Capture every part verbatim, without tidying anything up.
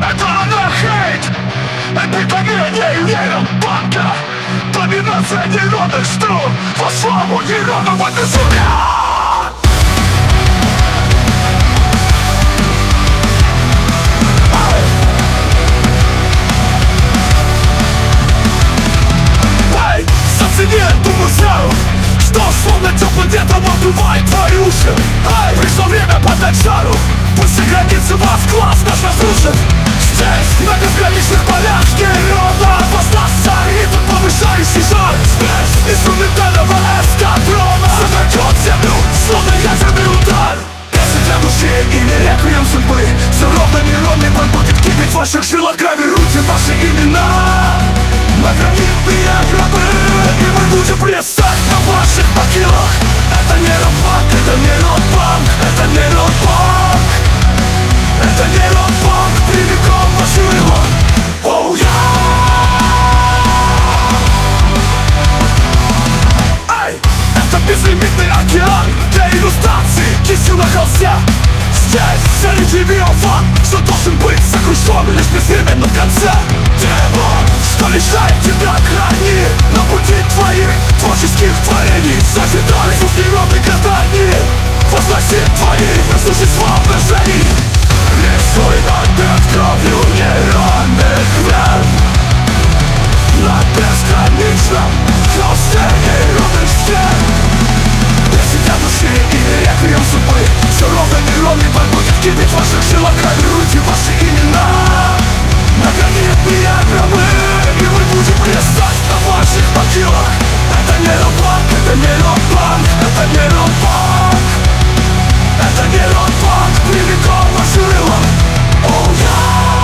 Это она хейт, преклонение верил банка. Доминация нейронных струн во славу нейронного безумия. Зацени эту музею, что словно теплым ветром обдувает твои уши. Эй, пришло время подать жару, пусть и границы вас глаз наш разрушит. Здесь, на бесконечных полях, нейрона воздастся ритм, повышающий жар. Здесь, инструментального эскадрона сожжет землю, словно ядерный удар. Песня для души или реквием судьбы, все ровно нейронный план будет кипеть в ваших жилах. Гравируйте ваши имена на гранитные гробы, и мы будем плясать на ваших могилах. Это нейропанк, это нейропанк, это нейропанк. Это нейропанк, прямиком в ваши рыла. Оу, я! Эй, это безлимитный океан для иллюстрации кистью на холсте. Здесь среди биофан, что должен быть сокрушен лишь безвременно в конце. Демон, что лишает тебя грани на пути твоих творческих творений. Созидай звук нейронной гаданий, возносит твои преимущества обнажений. Рисуй над кровью нейронных вен на бесконечном холсте нейронных стен. Песня для души или реквием судьбы, все ровно нейронный бой будет кипеть в ваших жилах. Гравируйте ваши имена на гранитные гробы, и мы будем плясать на ваших могилах. Это нейропанк, это нейропанк, это нейропанк. Это нейропанк, прямиком в ваши рыла. Оу, я!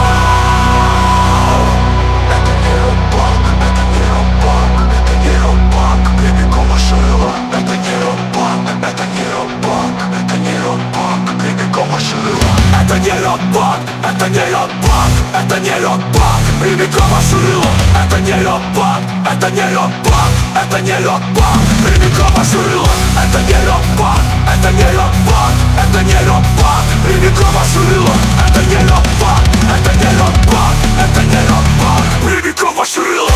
Это нейропанк, это нейропанк, это нейропанк, прямиком в ваши рыла. Это нейропанк, это нейропанк, это нейропанк, прямиком в ваши рыла. Это нейропанк, это нейропанк, это нейропанк, прямиком в ваши рыла. Это нейропанк, это нейропанк, это нейропанк, прямиком в ваши рыла. Это нейропанк, это нейропанк, это нейропанк, прямиком в ваши рыла. Это нейропанк, это нейропанк, это нейропанк, прямиком в ваши рыла.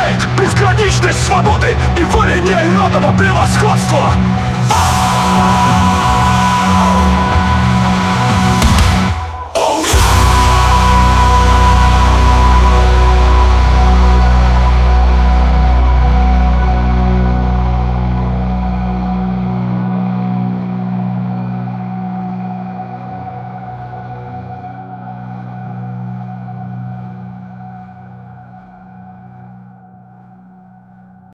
Безграничность свободы и воли нейронного превосходства.